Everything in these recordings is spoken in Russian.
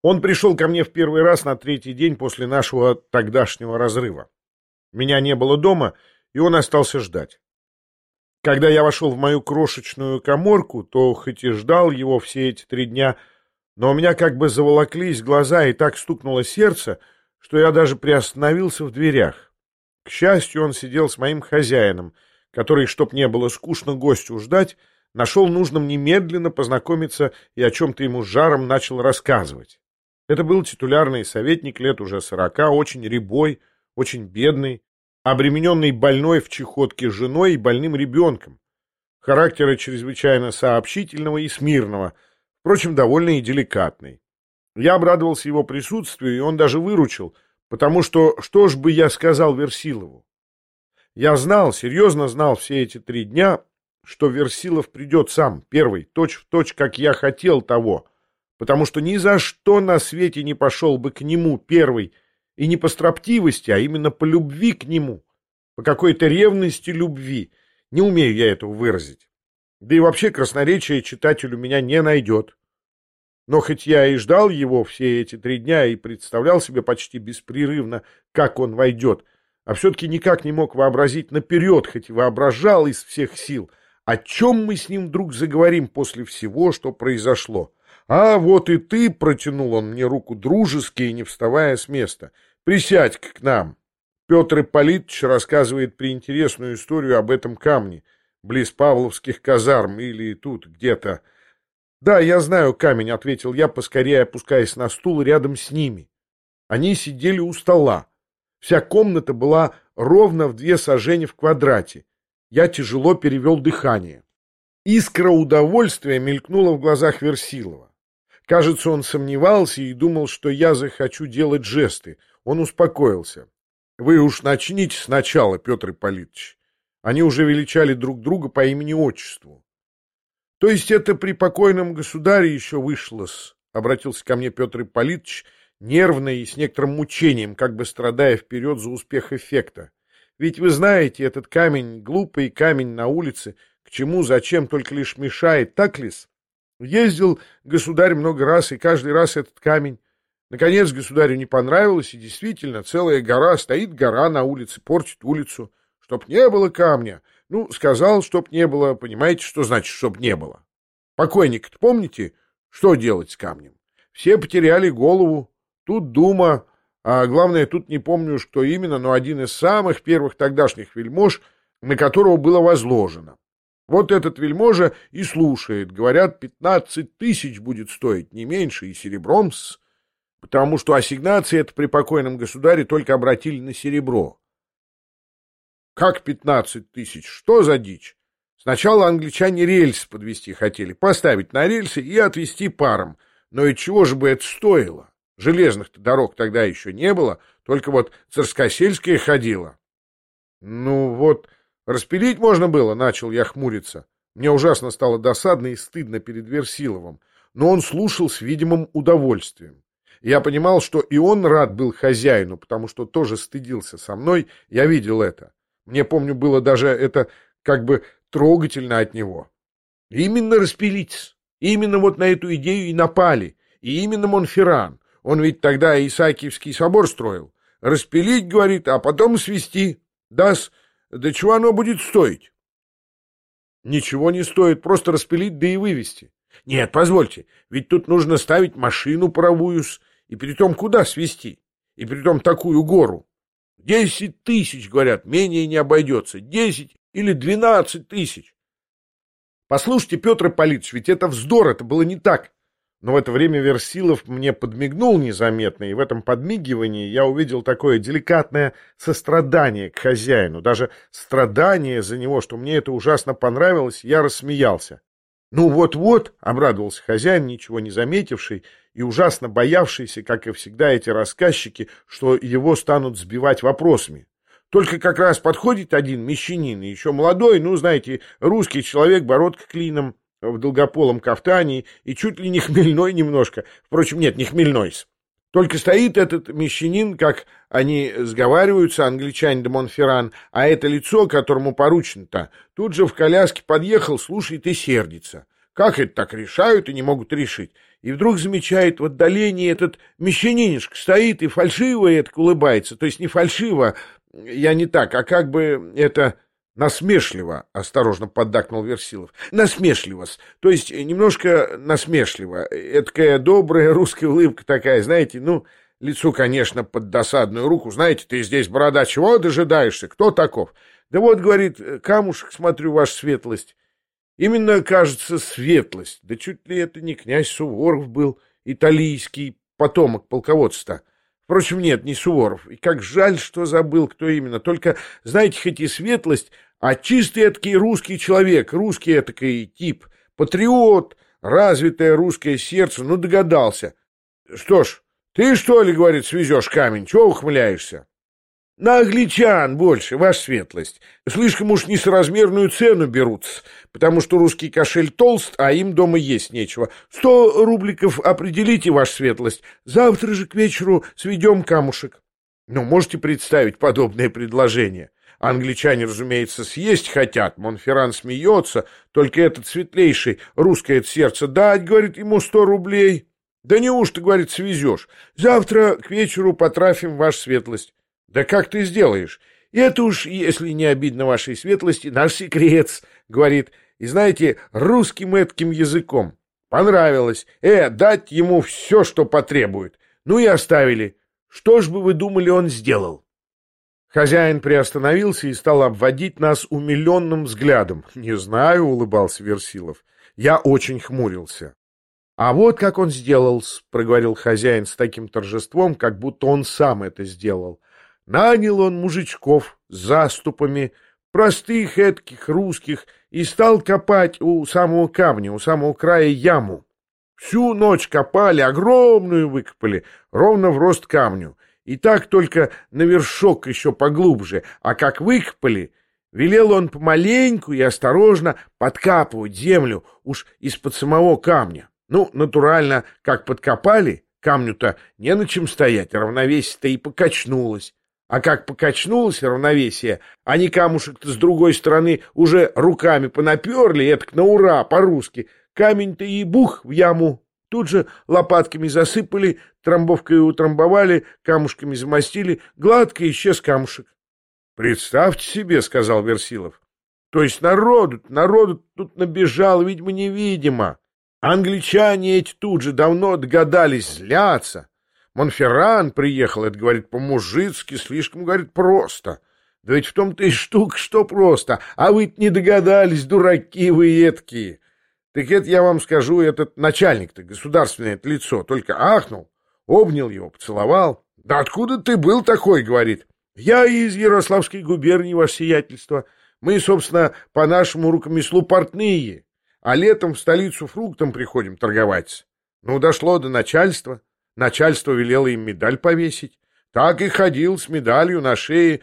Он пришел ко мне в первый раз на третий день после нашего тогдашнего разрыва. Меня не было дома, и он остался ждать. Когда я вошел в мою крошечную каморку, то хоть и ждал его все эти 3 дня, но у меня как бы заволоклись глаза и так стукнуло сердце, что я даже приостановился в дверях. К счастью, он сидел с моим хозяином, который, чтоб не было скучно гостю ждать, нашел нужным немедленно познакомиться и о чем-то ему с жаром начал рассказывать. Это был титулярный советник лет уже 40, очень рябой, очень бедный, обремененный больной в чахотке женой и больным ребенком, характера чрезвычайно сообщительного и смирного, впрочем, довольно и деликатный. Я обрадовался его присутствию, и он даже выручил, потому что ж бы я сказал Версилову? Я знал, серьезно знал все эти 3 дня, что Версилов придет сам, первый, точь-в-точь, как я хотел того, потому что ни за что на свете не пошел бы к нему первый, и не по строптивости, а именно по любви к нему, по какой-то ревности любви. Не умею я этого выразить. Да и вообще красноречие читатель у меня не найдет. Но хоть я и ждал его все эти 3 дня и представлял себе почти беспрерывно, как он войдет, а все-таки никак не мог вообразить наперед, хоть и воображал из всех сил, о чем мы с ним вдруг заговорим после всего, что произошло. «А вот и ты», — протянул он мне руку дружески и не вставая с места, — «присядь-ка к нам». Петр Ипполитович рассказывает преинтересную историю об этом камне, близ Павловских казарм или тут где-то. «Да, я знаю камень», — ответил я, поскорее опускаясь на стул рядом с ними. Они сидели у стола. Вся комната была ровно в 2 сажени в квадрате. Я тяжело перевел дыхание. Искра удовольствия мелькнула в глазах Версилова. Кажется, он сомневался и думал, что я захочу делать жесты. Он успокоился. «Вы уж начните сначала, Петр Ипполитович». Они уже величали друг друга по имени-отчеству. «То есть это при покойном государе еще вышло-с», — обратился ко мне Петр Ипполитович, нервно и с некоторым мучением, как бы страдая вперед за успех эффекта. «Ведь вы знаете, этот камень, глупый камень на улице, к чему, зачем, только лишь мешает, так ли-с? Ездил государь много раз, и каждый раз этот камень. Наконец государю не понравилось, и действительно целая гора, стоит гора на улице, портит улицу. Чтоб не было камня. Ну, сказал, чтоб не было, понимаете, что значит, чтоб не было? Покойника-то помните, что делать с камнем? Все потеряли голову, тут дума, а главное, тут не помню, что именно, но один из самых первых тогдашних вельмож, на которого было возложено. Вот этот вельможа и слушает. Говорят, 15 тысяч будет стоить, не меньше, и серебром-с, потому что ассигнации это при покойном государе только обратили на серебро. Как 15 тысяч? Что за дичь? Сначала англичане рельсы подвести хотели, поставить на рельсы и отвезти паром. Но и чего же бы это стоило? Железных-то дорог тогда еще не было, только вот царскосельская ходила. Ну вот... «Распилить можно было», — начал я хмуриться. Мне ужасно стало досадно и стыдно перед Версиловым, но он слушал с видимым удовольствием. Я понимал, что и он рад был хозяину, потому что тоже стыдился со мной, я видел это. Мне, помню, было даже это как бы трогательно от него. Именно распилить, именно вот на эту идею и напали, и именно Монферран. Он ведь тогда Исаакиевский собор строил. Распилить, говорит, а потом свести. Да чего оно будет стоить? Ничего не стоит, просто распилить, да и вывести. Нет, позвольте, ведь тут нужно ставить машину паровую, и притом куда свести? И притом такую гору. 10 тысяч, говорят, менее не обойдется. 10 или 12 тысяч. Послушайте, Петр Ипполитович, ведь это вздор, это было не так. Но в это время Версилов мне подмигнул незаметно, и в этом подмигивании я увидел такое деликатное сострадание к хозяину, даже страдание за него, что мне это ужасно понравилось, я рассмеялся. «Ну вот-вот», — обрадовался хозяин, ничего не заметивший и ужасно боявшийся, как и всегда эти рассказчики, что его станут сбивать вопросами. «Только как раз подходит один мещанин, еще молодой, ну, знаете, русский человек, бородка клином, в долгополом кафтане и чуть ли не хмельной немножко. Впрочем, нет, не хмельной-с. Только стоит этот мещанин, как они сговариваются, англичане де Монферран, а это лицо, которому поручено-то, тут же в коляске подъехал, слушает и сердится. как это так решают и не могут решить. И вдруг замечает в отдалении этот мещанинишка стоит и фальшиво это улыбается. То есть не фальшиво, я не так, а как бы это насмешливо, осторожно поддакнул Версилов. Насмешливо-с, то есть немножко насмешливо. Эдакая добрая русская улыбка такая, знаете, ну, лицо, конечно, под досадную руку. Знаете, ты здесь, борода, чего дожидаешься? Кто таков? Да вот, говорит, камушек, смотрю, ваша светлость. Именно, кажется, светлость. Да чуть ли это не князь Суворов был, италийский потомок полководца-то. Впрочем, нет, не Суворов. И как жаль, что забыл, кто именно. Только, знаете, хоть и светлость, а чистый этакий русский человек, русский этакий тип, патриот, развитое русское сердце, ну, догадался. Что ж, ты, что ли, говорит, свезешь камень, чего ухмыляешься? На англичан больше, ваша светлость. Слишком уж несоразмерную цену берут, потому что русский кошель толст, а им дома есть нечего. 100 рубликов определите, ваша светлость. Завтра же к вечеру сведем камушек. Ну, можете представить подобное предложение? Англичане, разумеется, съесть хотят. Монферран смеется, только этот светлейший, русское сердце, дать, говорит, ему 100 рублей. Да неужто, говорит, свезешь? Завтра к вечеру потрафим, ваша светлость. Да как ты сделаешь? Это уж, если не обидно вашей светлости, наш секрет, говорит. И знаете, русским этким языком. Понравилось. Дать ему все, что потребует. Ну и оставили. Что ж бы вы думали, он сделал? Хозяин приостановился и стал обводить нас умиленным взглядом. Не знаю, улыбался Версилов. Я очень хмурился. А вот как он сделал, проговорил хозяин с таким торжеством, как будто он сам это сделал. Нанял он мужичков с заступами, простых этких русских, и стал копать у самого камня, у самого края яму. Всю ночь копали, огромную выкопали, ровно в рост камню. И так только на вершок еще поглубже. А как выкопали, велел он помаленьку и осторожно подкапывать землю уж из-под самого камня. Ну, натурально, как подкопали, камню-то не на чем стоять, равновесие-то и покачнулось. А как покачнулось равновесие, они камушек-то с другой стороны уже руками понаперли, этак на ура, по-русски. Камень-то и бух в яму. Тут же лопатками засыпали, трамбовкой утрамбовали, камушками замостили. Гладко исчез камушек. — Представьте себе, — сказал Версилов. — То есть народу тут набежало, видимо-невидимо. Англичане эти тут же давно догадались, злятся. Монферран приехал, это, говорит, по-мужицки, слишком, говорит, просто. Да ведь в том-то и штука, что просто. А вы-то не догадались, дураки вы эткие. Так это я вам скажу, этот начальник-то, государственное это лицо, только ахнул, обнял его, поцеловал. Да откуда ты был такой, говорит. Я из Ярославской губернии, ваше сиятельство. Мы, собственно, по нашему рукомеслу портные, а летом в столицу фруктом приходим торговать. Ну, дошло до начальства. Начальство велело им медаль повесить. Так и ходил с медалью на шее.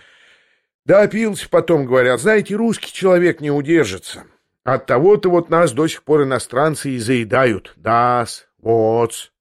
Да опился потом, говорят, знаете, русский человек не удержится. От того-то вот нас до сих пор иностранцы и заедают. Да-с, вот-с.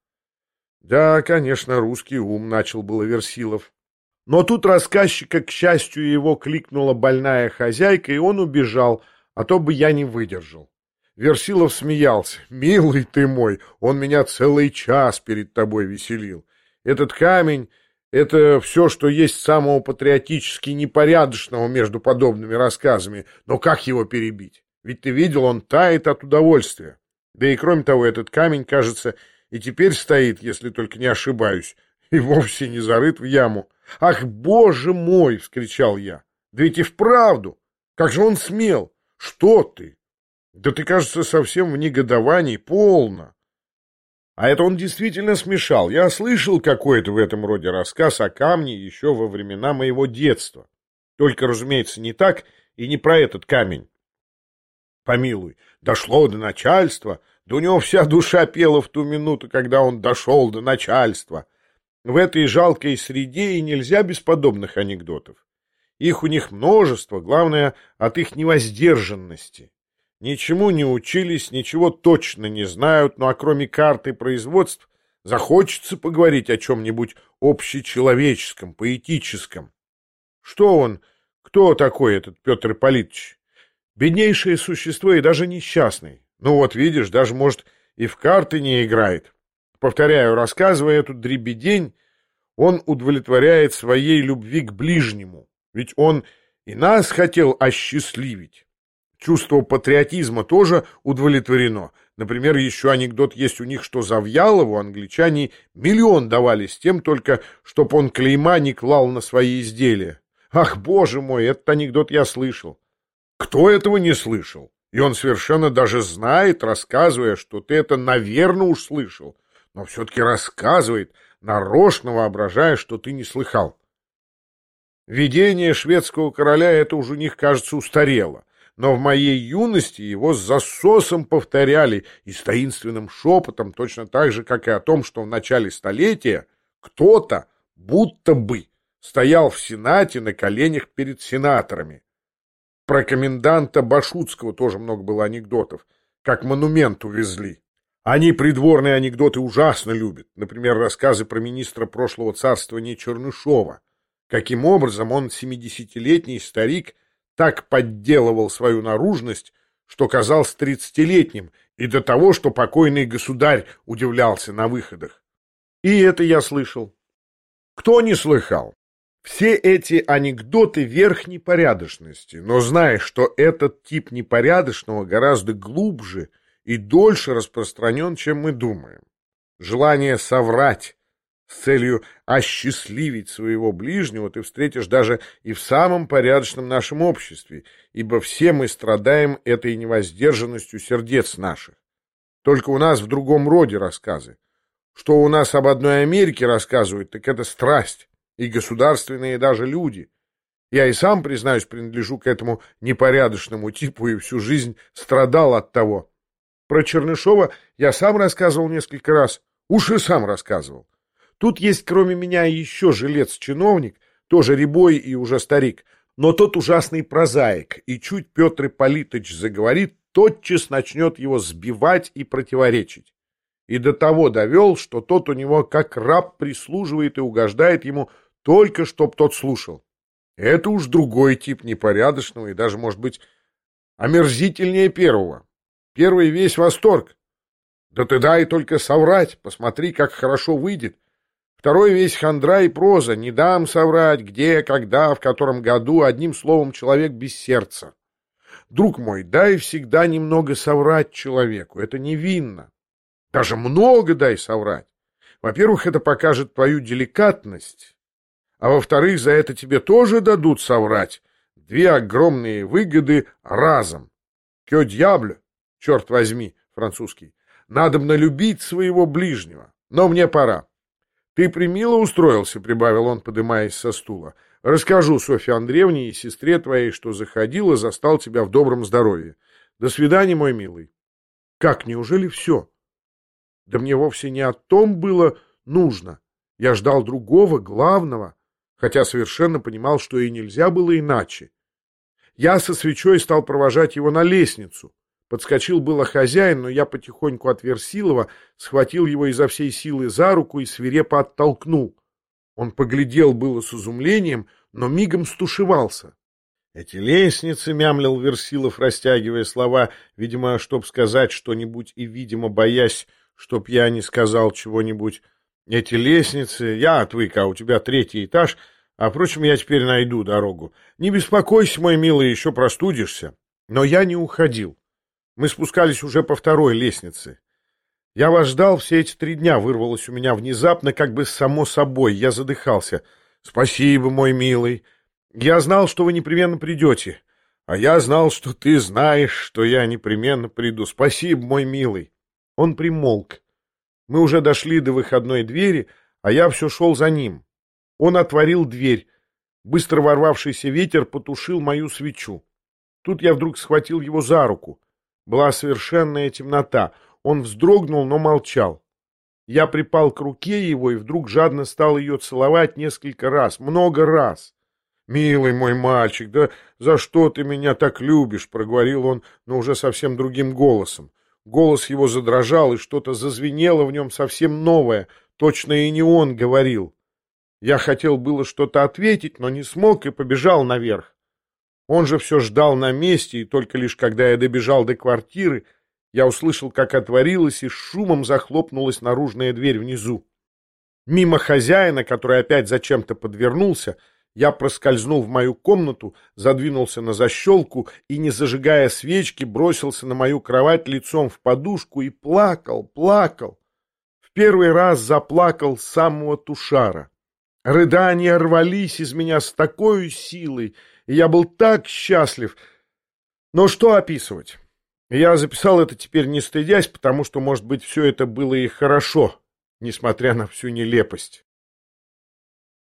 Да, конечно, русский ум, начал было Версилов. Но тут рассказчика, к счастью, его кликнула больная хозяйка, и он убежал, а то бы я не выдержал. Версилов смеялся. «Милый ты мой, он меня целый час перед тобой веселил. Этот камень — это все, что есть самого патриотически непорядочного между подобными рассказами. Но как его перебить? Ведь ты видел, он тает от удовольствия. Да и кроме того, этот камень, кажется, и теперь стоит, если только не ошибаюсь, и вовсе не зарыт в яму. Ах, боже мой!» — вскричал я. «Да ведь и вправду! Как же он смел! Что ты? Да ты, кажется, совсем в негодовании, полно!» А это он действительно смешал. Я слышал какой-то в этом роде рассказ о камне еще во времена моего детства. Только, разумеется, не так и не про этот камень. Помилуй, дошло до начальства, да у него вся душа пела в ту минуту, когда он дошел до начальства. В этой жалкой среде и нельзя без подобных анекдотов. Их у них множество, главное, от их невоздержанности. Ничему не учились, ничего точно не знают, ну а кроме карты производств захочется поговорить о чем-нибудь общечеловеческом, поэтическом. Что он, кто такой этот Петр Ипполитович? Беднейшее существо и даже несчастный. Ну вот видишь, даже, может, и в карты не играет. Повторяю, рассказывая эту дребедень, он удовлетворяет своей любви к ближнему. Ведь он и нас хотел осчастливить. Чувство патриотизма тоже удовлетворено. Например, еще анекдот есть у них, что Завьялову англичане 1 000 000 давали с тем только, чтоб он клейма не клал на свои изделия. Ах, боже мой, этот анекдот я слышал. Кто этого не слышал? И он совершенно даже знает, рассказывая, что ты это, наверное, уж слышал. Но все-таки рассказывает, нарочно воображая, что ты не слыхал. Видение шведского короля — это уже у них, кажется, устарело. Но в моей юности его с засосом повторяли и с таинственным шепотом, точно так же, как и о том, что в начале столетия кто-то, будто бы, стоял в Сенате на коленях перед сенаторами. Про коменданта Башутского тоже много было анекдотов, как монумент увезли. Они придворные анекдоты ужасно любят, например, рассказы про министра прошлого царствования Чернышова. Каким образом он, 70-летний старик, так подделывал свою наружность, что казался 30-летним, и до того, что покойный государь удивлялся на выходах. И это я слышал. Кто не слыхал? Все эти анекдоты верх непорядочности, но знаешь, что этот тип непорядочного гораздо глубже и дольше распространен, чем мы думаем. Желание соврать с целью осчастливить своего ближнего ты встретишь даже и в самом порядочном нашем обществе, ибо все мы страдаем этой невоздержанностью сердец наших. Только у нас в другом роде рассказы. Что у нас об одной Америке рассказывают, так это страсть, и государственные даже люди. Я и сам, признаюсь, принадлежу к этому непорядочному типу и всю жизнь страдал от того. Про Чернышова я сам рассказывал несколько раз, уж и сам рассказывал. Тут есть кроме меня еще жилец-чиновник, тоже рябой и уже старик, но тот ужасный прозаик, и чуть Петр Ипполитыч заговорит, тотчас начнет его сбивать и противоречить. И до того довел, что тот у него как раб прислуживает и угождает ему только, чтоб тот слушал. Это уж другой тип непорядочного и даже, может быть, омерзительнее первого. Первый весь восторг. Да ты дай только соврать, посмотри, как хорошо выйдет. Второй весь хандра и проза, не дам соврать, где, когда, в котором году, одним словом, человек без сердца. Друг мой, дай всегда немного соврать человеку, это невинно. Даже много дай соврать. Во-первых, это покажет твою деликатность, а во-вторых, за это тебе тоже дадут соврать. 2 огромные выгоды разом. «Que diable», черт возьми, французский, надобно любить своего ближнего. Но мне пора. Ты премило устроился, прибавил он, подымаясь со стула. Расскажу Софье Андреевне и сестре твоей, что заходил и застал тебя в добром здоровье. До свидания, мой милый. Как, неужели все? Да мне вовсе не о том было нужно. Я ждал другого, главного, хотя совершенно понимал, что и нельзя было иначе. Я со свечой стал провожать его на лестницу. Подскочил было хозяин, но я потихоньку от Версилова схватил его изо всей силы за руку и свирепо оттолкнул. Он поглядел было с изумлением, но мигом стушевался. «Эти лестницы», — мямлил Версилов, растягивая слова, видимо, чтоб сказать что-нибудь и, видимо, боясь, чтоб я не сказал чего-нибудь. «Эти лестницы, я отвык, а у тебя 3-й этаж, а, впрочем, я теперь найду дорогу. Не беспокойся, мой милый, еще простудишься». Но я не уходил. Мы спускались уже по 2-й лестнице. Я вас ждал все эти 3 дня, вырвалось у меня внезапно, как бы само собой. Я задыхался. Спасибо, мой милый. Я знал, что вы непременно придете. А я знал, что ты знаешь, что я непременно приду. Спасибо, мой милый. Он примолк. Мы уже дошли до выходной двери, а я все шел за ним. Он отворил дверь. Быстро ворвавшийся ветер потушил мою свечу. Тут я вдруг схватил его за руку. Была совершенная темнота. Он вздрогнул, но молчал. Я припал к руке его и вдруг жадно стал ее целовать несколько раз, много раз. «Милый мой мальчик, да за что ты меня так любишь?» — проговорил он, но уже совсем другим голосом. Голос его задрожал, и что-то зазвенело в нем совсем новое, точно и не он говорил. Я хотел было что-то ответить, но не смог и побежал наверх. Он же все ждал на месте, и только лишь когда я добежал до квартиры, Я услышал, как отворилась и с шумом захлопнулась наружная дверь внизу. Мимо хозяина, который опять зачем-то подвернулся, я проскользнул в мою комнату, задвинулся на защелку и, не зажигая свечки, бросился на мою кровать лицом в подушку и плакал. В первый раз заплакал с самого тушара. Рыдания рвались из меня с такой силой, и я был так счастлив. Но что описывать? Я записал это теперь не стыдясь, потому что, может быть, все это было и хорошо, несмотря на всю нелепость.